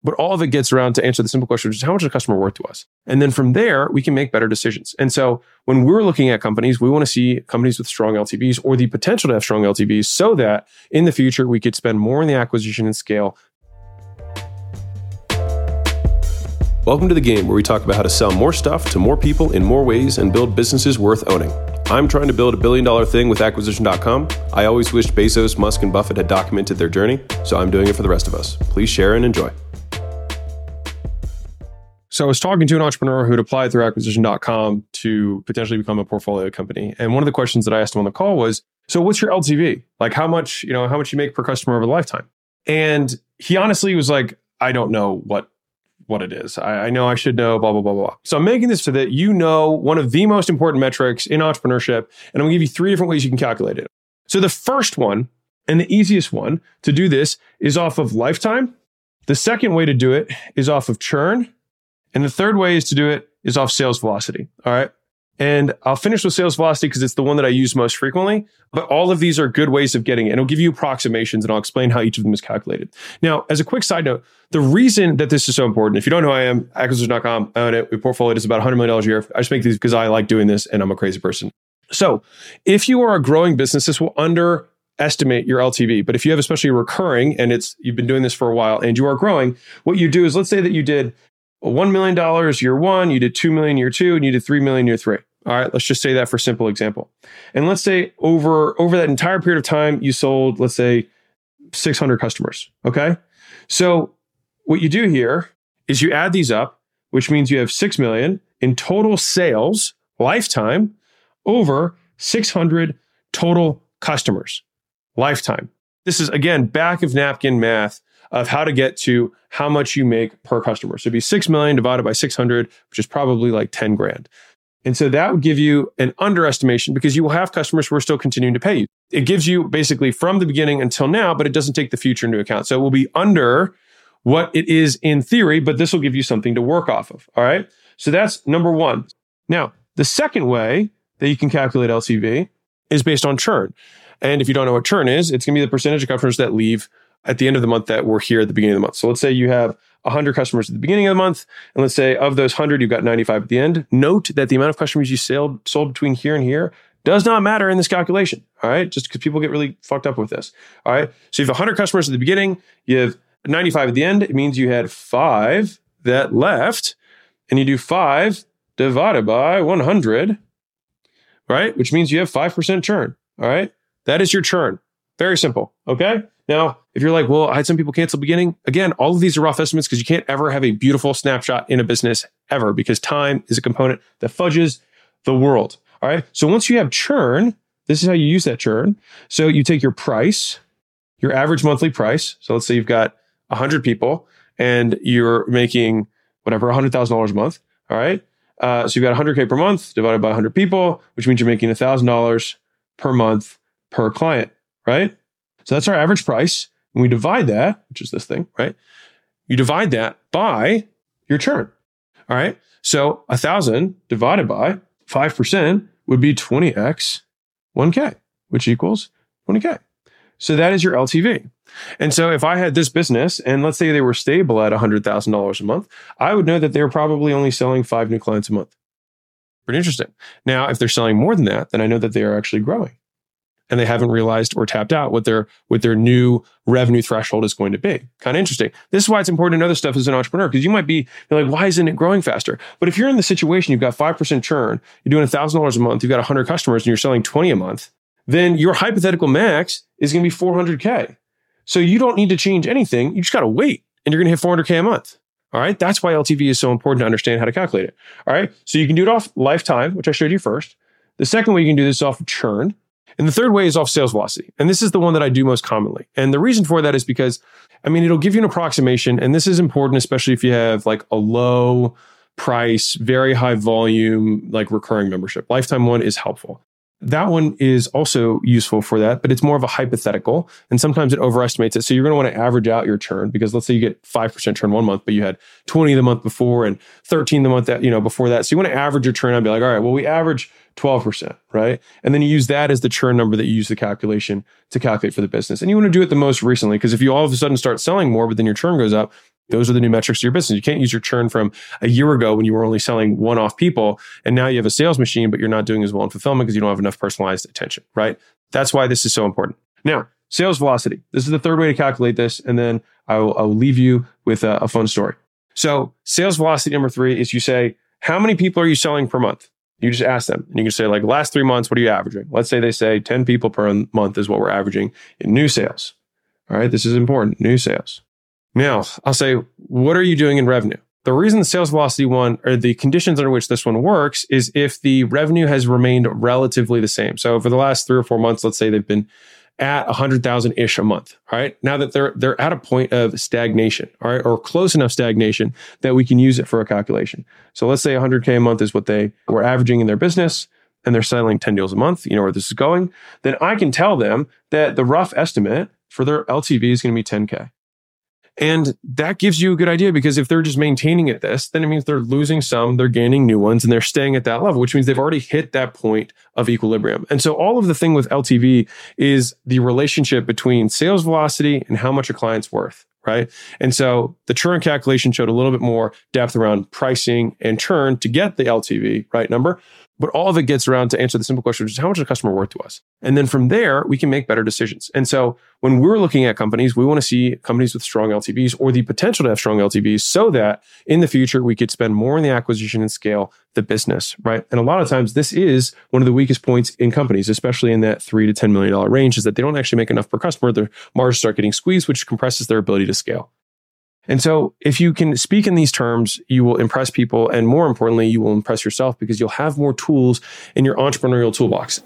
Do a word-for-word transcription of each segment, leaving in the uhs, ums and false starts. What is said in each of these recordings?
But all of it gets around to answer the simple question, which is how much is a customer worth to us? And then from there, we can make better decisions. And so when we're looking at companies, we want to see companies with strong L T Vs or the potential to have strong L T Vs so that in the future, we could spend more in the acquisition and scale. Welcome to The Game, where we talk about how to sell more stuff to more people in more ways and build businesses worth owning. I'm trying to build a billion dollar thing with acquisition dot com. I always wished Bezos, Musk, and Buffett had documented their journey, so I'm doing it for the rest of us. Please share and enjoy. So I was talking to an entrepreneur who had applied through acquisition dot com to potentially become a portfolio company. And one of the questions that I asked him on the call was, so what's your L T V? Like how much, you know, how much you make per customer over the lifetime? And he honestly was like, I don't know what what it is. I, I know I should know, blah, blah, blah, blah. So I'm making this so that you know one of the most important metrics in entrepreneurship. And I'm gonna give you three different ways you can calculate it. So the first one and the easiest one to do this is off of lifetime. The second way to do it is off of churn. And the third way is to do it is off sales velocity. All right. And I'll finish with sales velocity because it's the one that I use most frequently. But all of these are good ways of getting it. And it'll give you approximations and I'll explain how each of them is calculated. Now, as a quick side note, the reason that this is so important, if you don't know who I am, acquisition dot com, I own it. We portfolio is about one hundred million dollars a year. I just make these because I like doing this and I'm a crazy person. So if you are a growing business, this will underestimate your L T V. But if you have especially recurring and it's you've been doing this for a while and you are growing, what you do is let's say that you did one million dollars year one, you did two million dollars year two, and you did three million dollars year three. All right, let's just say that for simple example. And let's say over, over that entire period of time, you sold, let's say, six hundred customers, okay? So what you do here is you add these up, which means you have six million dollars in total sales lifetime over six hundred total customers lifetime. This is, again, back of napkin math of how to get to how much you make per customer. So it'd be six million divided by six hundred, which is probably like ten grand. And so that would give you an underestimation because you will have customers who are still continuing to pay you. It gives you basically from the beginning until now, but it doesn't take the future into account. So it will be under what it is in theory, but this will give you something to work off of. All right. So that's number one. Now, the second way that you can calculate L T V is based on churn. And if you don't know what churn is, it's going to be the percentage of customers that leave at the end of the month that were here at the beginning of the month. So let's say you have one hundred customers at the beginning of the month, and let's say of those one hundred, you've got ninety-five at the end. Note that the amount of customers you sold, sold between here and here does not matter in this calculation, all right? Just because people get really fucked up with this, all right? So you have one hundred customers at the beginning, you have ninety-five at the end. It means you had five that left, and you do five divided by one hundred, right? Which means you have five percent churn, all right? That is your churn. Very simple, okay? Now, if you're like, well, I had some people cancel beginning. Again, all of these are rough estimates because you can't ever have a beautiful snapshot in a business ever because time is a component that fudges the world. All right. So once you have churn, this is how you use that churn. So you take your price, your average monthly price. So let's say you've got one hundred people and you're making whatever, one hundred thousand dollars a month. All right. Uh, so you've got one hundred K per month divided by one hundred people, which means you're making one thousand dollars per month per client. Right. So that's our average price. And we divide that, which is this thing, right? You divide that by your churn. All right. So a thousand divided by five percent would be twenty x one K, which equals twenty K. So that is your L T V. And so if I had this business and let's say they were stable at one hundred thousand dollars a month, I would know that they're probably only selling five new clients a month. Pretty interesting. Now, if they're selling more than that, then I know that they are actually growing. And they haven't realized or tapped out what their what their new revenue threshold is going to be. Kind of interesting. This is why it's important to know this stuff as an entrepreneur, because you might be you're like, why isn't it growing faster? But if you're in the situation, you've got five percent churn, you're doing one thousand dollars a month, you've got one hundred customers, and you're selling twenty a month, then your hypothetical max is going to be four hundred K. So you don't need to change anything. You just got to wait, and you're going to hit four hundred K a month. All right. That's why L T V is so important to understand how to calculate it. All right. So you can do it off lifetime, which I showed you first. The second way you can do this is off churn. And the third way is off sales velocity. And this is the one that I do most commonly. And the reason for that is because, I mean, it'll give you an approximation. And this is important, especially if you have like a low price, very high volume, like recurring membership. Lifetime one is helpful. That one is also useful for that, but it's more of a hypothetical. And sometimes it overestimates it. So you're going to want to average out your churn because let's say you get five percent churn one month, but you had twenty the month before and thirteen the month that, you know, before that. So you want to average your churn and be like, all right, well, we average twelve percent, right? And then you use that as the churn number that you use the calculation to calculate for the business. And you want to do it the most recently because if you all of a sudden start selling more, but then your churn goes up, Those are the new metrics of your business. You can't use your churn from a year ago when you were only selling one-off people, and now you have a sales machine, but you're not doing as well in fulfillment because you don't have enough personalized attention, right? That's why this is so important. Now, sales velocity. This is the third way to calculate this, and then I will, I will leave you with a, a fun story. So sales velocity number three is you say, how many people are you selling per month? You just ask them, and you can say, like, last three months, what are you averaging? Let's say they say ten people per month is what we're averaging in new sales. All right, this is important, new sales. Now, I'll say, what are you doing in revenue? The reason the sales velocity one, or the conditions under which this one works, is if the revenue has remained relatively the same. So for the last three or four months, let's say they've been at one hundred thousand-ish a month, all right? Now that they're they're at a point of stagnation, all right, or close enough stagnation that we can use it for a calculation. So let's say one hundred K a month is what they were averaging in their business, and they're selling ten deals a month. You know where this is going. Then I can tell them that the rough estimate for their L T V is going to be ten K. And that gives you a good idea, because if they're just maintaining at this, then it means they're losing some, they're gaining new ones, and they're staying at that level, which means they've already hit that point of equilibrium. And so all of the thing with L T V is the relationship between sales velocity and how much a client's worth, right? And so the churn calculation showed a little bit more depth around pricing and churn to get the L T V, right, number. But all of it gets around to answer the simple question, which is how much is a customer worth to us? And then from there, we can make better decisions. And so when we're looking at companies, we want to see companies with strong L T Vs or the potential to have strong L T Vs so that in the future, we could spend more in the acquisition and scale the business, right? And a lot of times this is one of the weakest points in companies, especially in that three to ten million dollars range, is that they don't actually make enough per customer. Their margins start getting squeezed, which compresses their ability to scale. And so if you can speak in these terms, you will impress people. And more importantly, you will impress yourself because you'll have more tools in your entrepreneurial toolbox.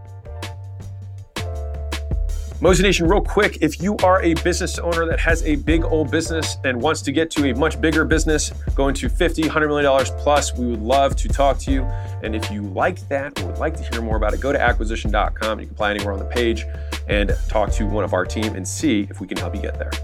Mosey Nation, real quick, if you are a business owner that has a big old business and wants to get to a much bigger business, going to fifty, one hundred million dollars plus, we would love to talk to you. And if you like that or would like to hear more about it, go to acquisition dot com. You can apply anywhere on the page and talk to one of our team and see if we can help you get there.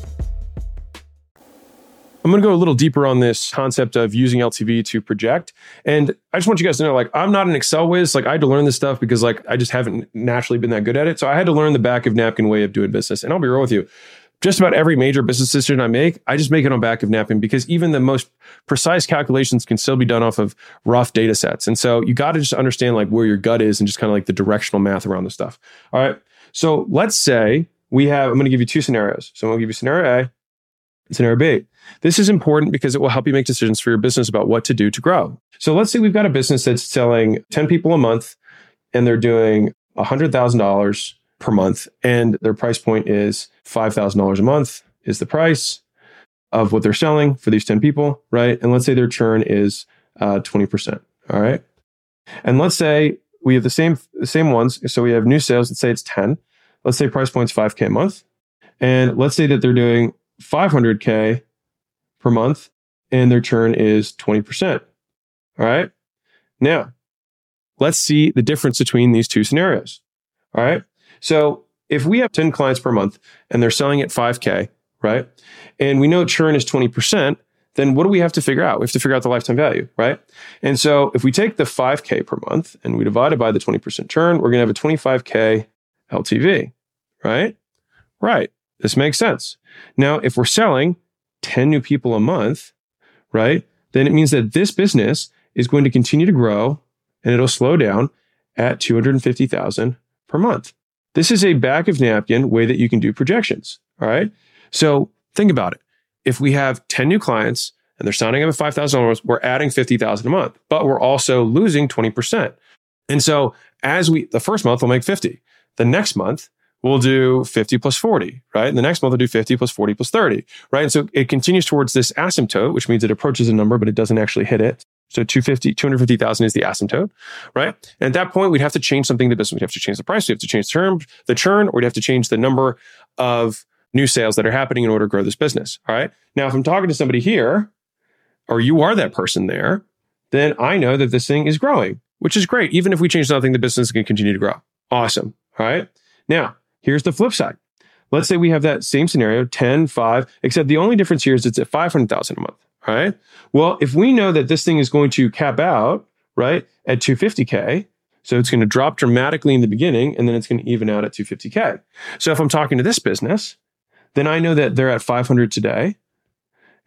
I'm going to go a little deeper on this concept of using L T V to project. And I just want you guys to know, like, I'm not an Excel whiz. Like, I had to learn this stuff because, like, I just haven't naturally been that good at it. So I had to learn the back of napkin way of doing business. And I'll be real with you. Just about every major business decision I make, I just make it on back of napkin, because even the most precise calculations can still be done off of rough data sets. And so you got to just understand, like, where your gut is and just kind of like the directional math around the stuff. All right. So let's say we have, I'm going to give you two scenarios. So I'm going to give you scenario A and scenario B. This is important because it will help you make decisions for your business about what to do to grow. So let's say we've got a business that's selling ten people a month and they're doing one hundred thousand dollars per month, and their price point is five thousand dollars a month is the price of what they're selling for these ten people, right? And let's say their churn is uh, twenty percent, all right? And let's say we have the same, the same ones. So we have new sales, let's say it's ten. Let's say price point's five K a month. And let's say that they're doing five hundred K per month, and their churn is twenty percent. All right. Now, let's see the difference between these two scenarios. All right. So if we have ten clients per month and they're selling at five K, right? And we know churn is twenty percent, then what do we have to figure out? We have to figure out the lifetime value, right? And so if we take the five K per month and we divide it by the twenty percent churn, we're going to have a twenty-five K L T V, right? Right. This makes sense. Now, if we're selling ten new people a month, right, then it means that this business is going to continue to grow and it'll slow down at two hundred fifty thousand per month. This is a back of napkin way that you can do projections. All right. So think about it. If we have ten new clients and they're signing up at five thousand dollars, we're adding fifty thousand a month, but we're also losing twenty percent. And so as we, the first month we'll make fifty. The next month, we'll do fifty plus forty, right? And the next month we'll do fifty plus forty plus thirty, right? And so it continues towards this asymptote, which means it approaches a number, but it doesn't actually hit it. So two hundred fifty thousand is the asymptote, right? And at that point, we'd have to change something in the business. We'd have to change the price, we'd have to change the term, the churn, or we'd have to change the number of new sales that are happening in order to grow this business, all right? Now, if I'm talking to somebody here, or you are that person there, then I know that this thing is growing, which is great. Even if we change nothing, the business can continue to grow. Awesome, all right? Now, here's the flip side. Let's say we have that same scenario, ten, five, except the only difference here is it's at five hundred thousand a month, all right? Well, if we know that this thing is going to cap out, right, at two hundred fifty K, so it's going to drop dramatically in the beginning, and then it's going to even out at two hundred fifty K. So if I'm talking to this business, then I know that they're at five hundred today,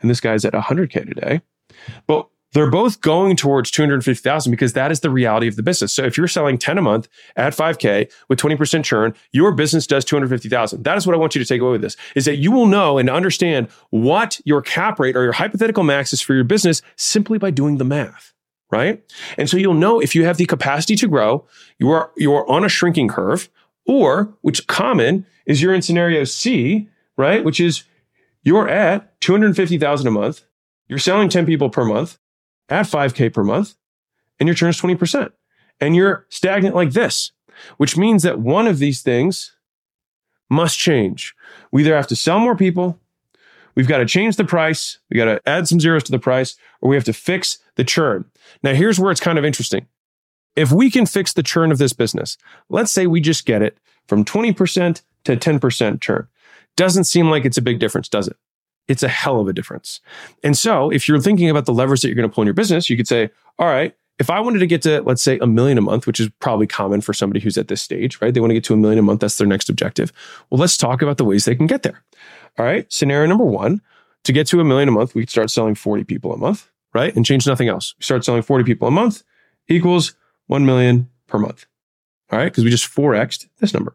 and this guy's at one hundred K today. But they're both going towards two hundred fifty thousand because that is the reality of the business. So if you're selling ten a month at five K with twenty percent churn, your business does two hundred fifty thousand. That is what I want you to take away with this, is that you will know and understand what your cap rate or your hypothetical max is for your business simply by doing the math, right? And so you'll know if you have the capacity to grow, you are, you are on a shrinking curve, or which common is you're in scenario C, right? Which is you're at two hundred fifty thousand a month. You're selling ten people per month at five K per month, and your churn is twenty percent. And you're stagnant like this, which means that one of these things must change. We either have to sell more people, we've got to change the price, we got to add some zeros to the price, or we have to fix the churn. Now, here's where it's kind of interesting. If we can fix the churn of this business, let's say we just get it from twenty percent to ten percent churn. Doesn't seem like it's a big difference, does it? It's a hell of a difference. And so if you're thinking about the levers that you're going to pull in your business, you could say, all right, if I wanted to get to, let's say, a million a month, which is probably common for somebody who's at this stage, right? They want to get to a million a month. That's their next objective. Well, let's talk about the ways they can get there. All right. Scenario number one, to get to a million a month, we could start selling forty people a month, right? And change nothing else. We start selling forty people a month equals one million per month. All right. Because we just four X'd this number.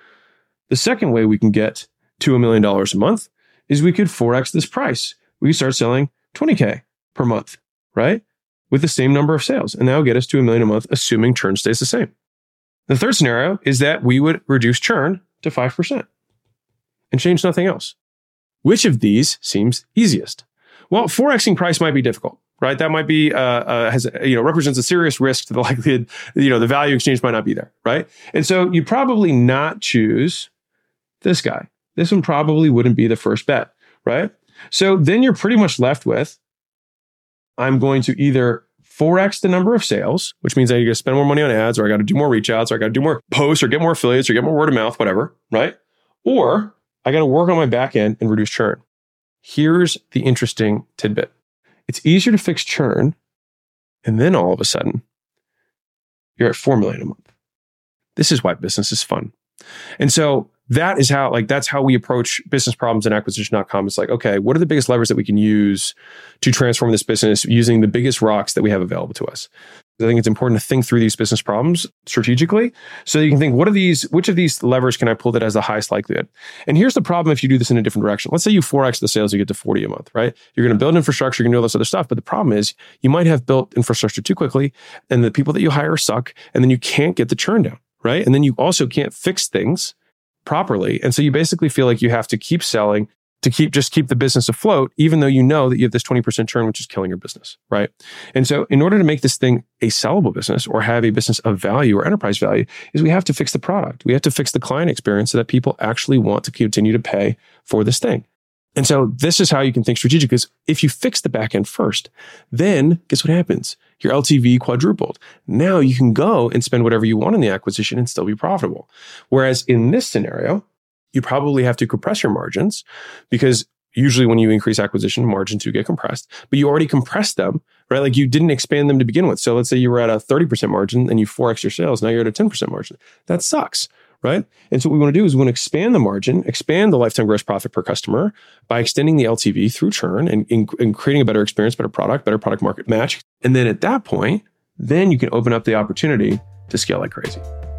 The second way we can get to a million dollars a month is we could four X this price. We could start selling twenty K per month, right? With the same number of sales. And that will get us to a million a month, assuming churn stays the same. The third scenario is that we would reduce churn to five percent and change nothing else. Which of these seems easiest? Well, four Xing price might be difficult, right? That might be, uh, uh, has, you know, represents a serious risk to the likelihood, you know, the value exchange might not be there, right? And so you probably not choose this guy. This one probably wouldn't be the first bet, right? So then you're pretty much left with, I'm going to either four X the number of sales, which means I got to spend more money on ads, or I got to do more reach outs, or I got to do more posts, or get more affiliates, or get more word of mouth, whatever, right? Or I got to work on my back end and reduce churn. Here's the interesting tidbit. It's easier to fix churn, and then all of a sudden, you're at four million a month. This is why business is fun. And so that is how, like, that's how we approach business problems in acquisition dot com. It's like, okay, what are the biggest levers that we can use to transform this business using the biggest rocks that we have available to us? I think it's important to think through these business problems strategically so you can think, what are these, which of these levers can I pull that has the highest likelihood? And here's the problem if you do this in a different direction. Let's say you four X the sales, you get to forty a month, right? You're going to build infrastructure, you're going to do all this other stuff. But the problem is you might have built infrastructure too quickly and the people that you hire suck, and then you can't get the churn down, right? And then you also can't fix things properly. And so you basically feel like you have to keep selling to keep just keep the business afloat, even though you know that you have this twenty percent churn, which is killing your business, right? And so in order to make this thing a sellable business or have a business of value or enterprise value, is we have to fix the product. We have to fix the client experience so that people actually want to continue to pay for this thing. And so this is how you can think strategic, because if you fix the back end first, then guess what happens? Your L T V quadrupled. Now you can go and spend whatever you want in the acquisition and still be profitable. Whereas in this scenario, you probably have to compress your margins, because usually when you increase acquisition, margins do get compressed, but you already compressed them, right? Like you didn't expand them to begin with. So let's say you were at a thirty percent margin and you four X your sales. Now you're at a ten percent margin. That sucks, right? And so what we want to do is we want to expand the margin, expand the lifetime gross profit per customer by extending the L T V through churn and, and creating a better experience, better product, better product market match. And then at that point, then you can open up the opportunity to scale like crazy.